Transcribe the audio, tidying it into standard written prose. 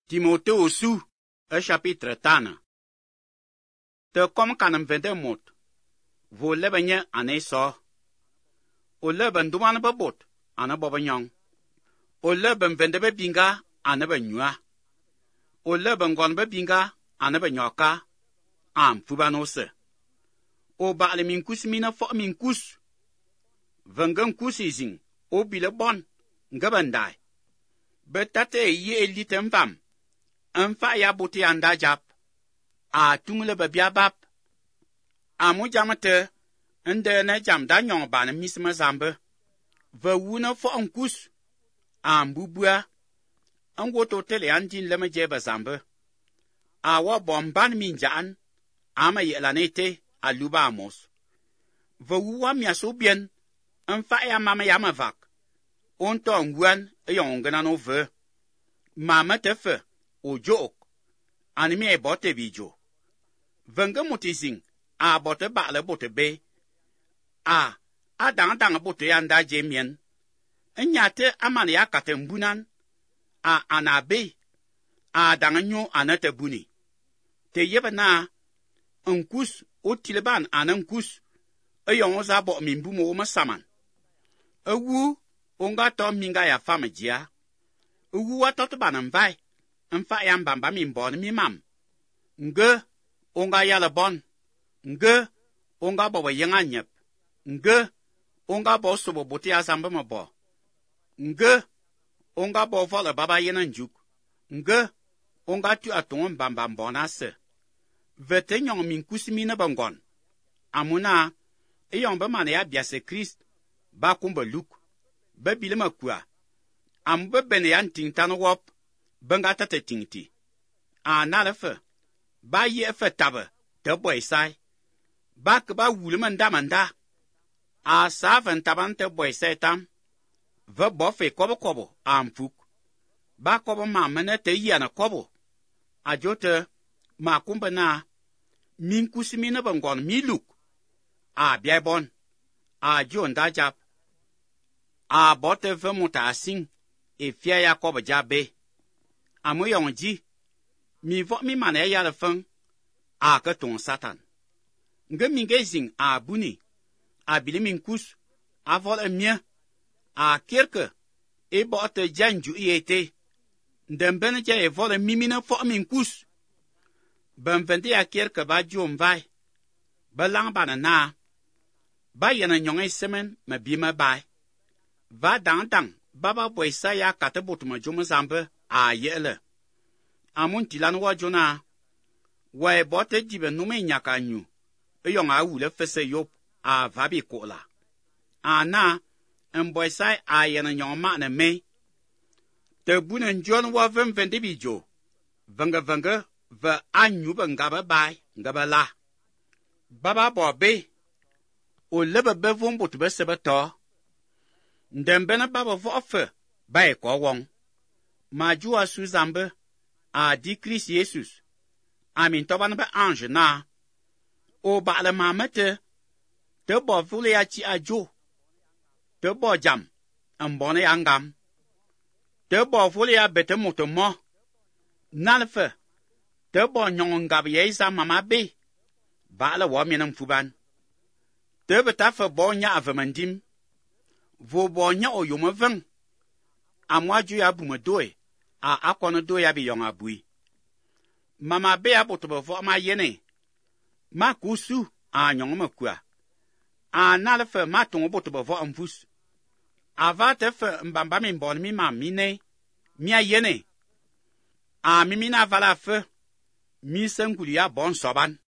Timothée osu, chapitre tana. Te kom kanem vende mot. Vo lebe nye ane so. O lebe nduman bebot ane bobanyong. O lebe vende be binga ane be nyua. O lebe ngon be binga ane be nyoka. Am fubanose. O baale minkus mina fo minkus. Vengen kusi zing. O bile bon. Ngabandai. Betate ye elite mvam. Mfa ya buti anda jap. A tungle be biabap. Amu jamate. Nde ne jam da nyong ba ne misma zambe. Ve wuna fo nkus. Ambubua. Ngoto tele anjin leme jeba zambe. A wa bomban minjaan. Ama yelanete aluba amos. Ve wuwa miaso bien. Mfa ya mama ya mavak. Onto ngwan eyongena no ve. Mama tefe. Ojok. Anime e bote bijo. Venge mutizing. A bote bakle bote be. A dang bote yanda jemien. Nyate amane ya kate mbunan. A anabe. A danganyo anate buni. Te yebe na. Nkus otileban anankus. Eyong oza bo mimbumo oma saman. Ewu onga to minga ya famejia. Ewu watoto banambai. Mfa ya mbamba mimbon mi mam. Nge onga yala bon. Nge onga bobo yenga nyep. Nge onga bo sobo bote ya zamba mabo. Nge onga bo vola baba yena njuk. Nge onga tu atongo mbamba mbona se. Vete nyong minkusi mina bangon. Amuna eyong ba mane ya biase Christ ba kumba luk. Ba bilema kwa. Ambe bene yan tingtan wop. Benga tate tingti. A nalefe. Ba ye fe tabe. Te boy sai. Ba ke ba wule manda. A saven taban te boy sai tam. Ve bofe kobo amfuk. Ba kobo ma mene te yana kobo. A jote. Ma kumba na. Min kusimine bangon mi luk. A biay bon. A jon da jap. A bote ve muta asing. E fia ya kobo jabe. Amu yong ji. Mi vo mi mane ya le feng. A ke ton satan. Nge minge zing a buni. A bili minkus. A vol e mie. A kirke. E bote janju yete. Ndembene ja e vol e mimine fo minkus. Ben vende ya kirke ba jom vai. Ba lang bana na. Ba yana nyong e semen me bima bai. Va dang. Baba boy sa ya kate botuma jom zambe. A yele. Amun tilan wajona. Wa e bote jibe nume nyaka nyu. Eyong a wule fese yop. A vabi kola. A na. Mboy sa a yana nyong ma ne me. Te bunen jon wa vende bijo. Venge. Ve anyu be ngabe bai. Ngabe la. Baba bobe. O lebe bevon botu be sebe to. Ndembene baba vofe. Bae kwa wong. Ma jua su zambe. A di Christ Jesus. Amin toban be ange na. O ba le mamete. Te bo vule ya chi ajo. Te bo jam. Mbone ya ngam. Te bo vule ya bete moto mo. Nalfe. Te bo nyong ngab ye za mama be. Ba le wo menam fuban. Te beta fe bo nya avemendim. Vo bo nya o yome veng. Amwa ju ya bume doe. A akono do ya bi yong abui. Mama be aboto be vo ma yene. Ma kusu a nyong me kwa. A nalfe ma tongo boto be vo mvus. Ava te fe mbamba mi mbon mi ma mine. Mi a yene. A mimina vala fe. Mi senguli ya bon soban.